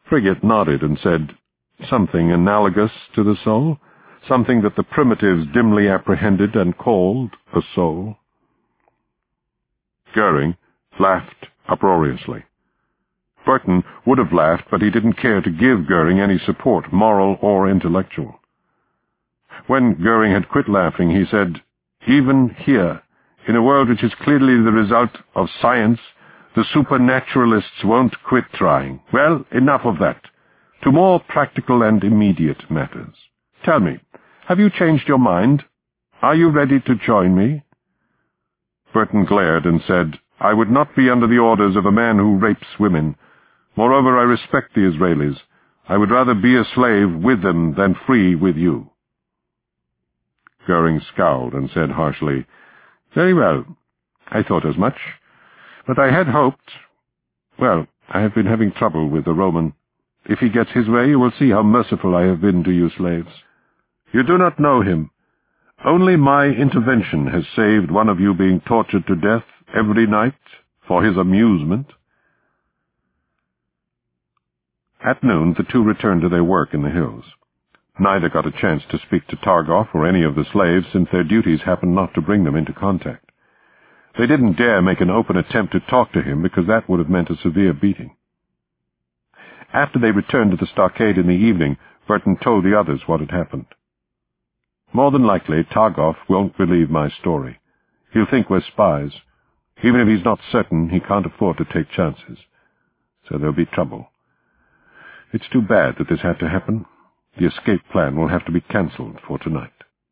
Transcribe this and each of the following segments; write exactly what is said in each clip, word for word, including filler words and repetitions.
Frigate nodded and said, "Something analogous to the soul, something that the primitives dimly apprehended and called a soul." Goering laughed uproariously. Burton would have laughed, but he didn't care to give Goering any support, moral or intellectual. When Goering had quit laughing, he said, "Even here, in a world which is clearly the result of science, the supernaturalists won't quit trying. Well, enough of that. To more practical and immediate matters. Tell me, have you changed your mind? Are you ready to join me?" Burton glared and said, "I would not be under the orders of a man who rapes women. Moreover, I respect the Israelis. I would rather be a slave with them than free with you." Goering scowled and said harshly, "Very well. I thought as much. But I had hoped... Well, I have been having trouble with the Roman. If he gets his way, you will see how merciful I have been to you slaves. You do not know him. Only my intervention has saved one of you being tortured to death every night for his amusement." At noon, the two returned to their work in the hills. Neither got a chance to speak to Targoff or any of the slaves, since their duties happened not to bring them into contact. They didn't dare make an open attempt to talk to him, because that would have meant a severe beating. After they returned to the stockade in the evening, Burton told the others what had happened. "More than likely, Targoff won't believe my story. He'll think we're spies. Even if he's not certain, he can't afford to take chances. So there'll be trouble. It's too bad that this had to happen. The escape plan will have to be cancelled for tonight."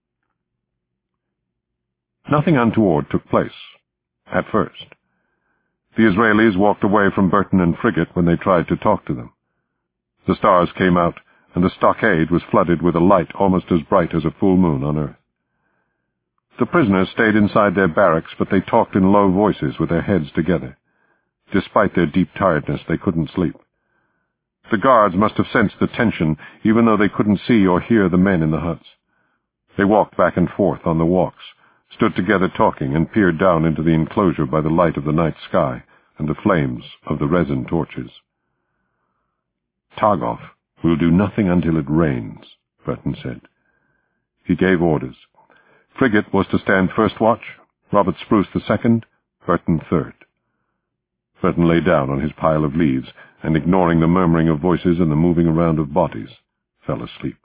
Nothing untoward took place, at first. The Israelis walked away from Burton and Frigate when they tried to talk to them. The stars came out, and the stockade was flooded with a light almost as bright as a full moon on earth. The prisoners stayed inside their barracks, but they talked in low voices with their heads together. Despite their deep tiredness, they couldn't sleep. The guards must have sensed the tension, even though they couldn't see or hear the men in the huts. They walked back and forth on the walks, stood together talking, and peered down into the enclosure by the light of the night sky and the flames of the resin torches. "Targoff will do nothing until it rains," Burton said. He gave orders. Frigate was to stand first watch, Robert Spruce the second, Burton third. Burton lay down on his pile of leaves, and ignoring the murmuring of voices and the moving around of bodies, fell asleep.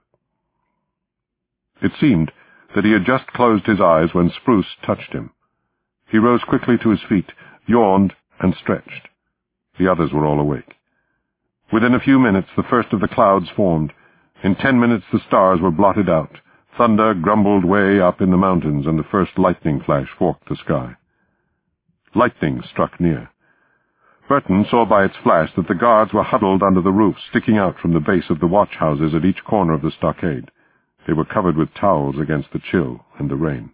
It seemed that he had just closed his eyes when Spruce touched him. He rose quickly to his feet, yawned, and stretched. The others were all awake. Within a few minutes the first of the clouds formed. In ten minutes the stars were blotted out. Thunder grumbled way up in the mountains, and the first lightning flash forked the sky. Lightning struck near. Burton saw by its flash that the guards were huddled under the roof, sticking out from the base of the watch-houses at each corner of the stockade. They were covered with towels against the chill and the rain.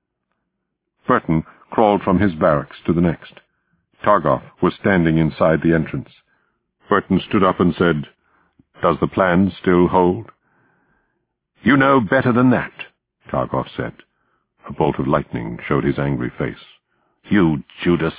Burton crawled from his barracks to the next. Targoff was standing inside the entrance. Burton stood up and said, "Does the plan still hold?" "You know better than that," Targoff said. A bolt of lightning showed his angry face. "You Judas!"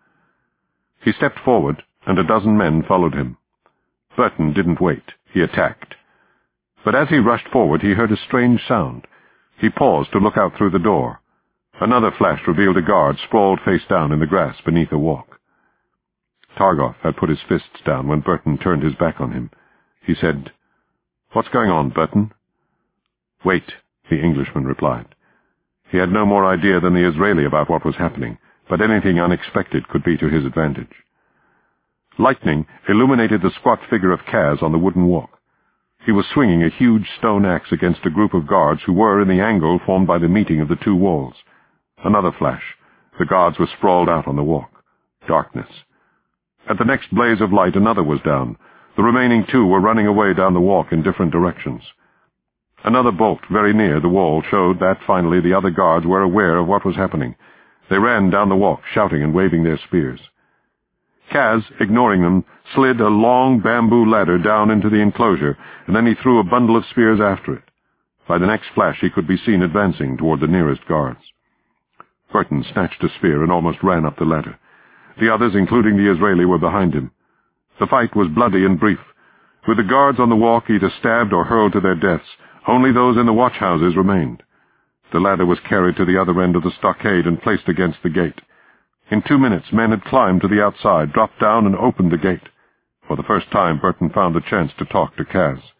He stepped forward, and a dozen men followed him. Burton didn't wait. He attacked. But as he rushed forward, he heard a strange sound. He paused to look out through the door. Another flash revealed a guard sprawled face down in the grass beneath a walk. Targoff had put his fists down when Burton turned his back on him. He said, "What's going on, Burton?" "Wait," the Englishman replied. He had no more idea than the Israeli about what was happening, but anything unexpected could be to his advantage. Lightning illuminated the squat figure of Kaz on the wooden walk. He was swinging a huge stone axe against a group of guards who were in the angle formed by the meeting of the two walls. Another flash. The guards were sprawled out on the walk. Darkness. At the next blaze of light, another was down. The remaining two were running away down the walk in different directions. Another bolt very near the wall showed that, finally, the other guards were aware of what was happening. They ran down the walk, shouting and waving their spears. Kaz, ignoring them, slid a long bamboo ladder down into the enclosure, and then he threw a bundle of spears after it. By the next flash he could be seen advancing toward the nearest guards. Burton snatched a spear and almost ran up the ladder. The others, including the Israeli, were behind him. The fight was bloody and brief. With the guards on the walk either stabbed or hurled to their deaths, only those in the watch-houses remained. The ladder was carried to the other end of the stockade and placed against the gate. In two minutes, men had climbed to the outside, dropped down, and opened the gate. For the first time, Burton found a chance to talk to Kaz.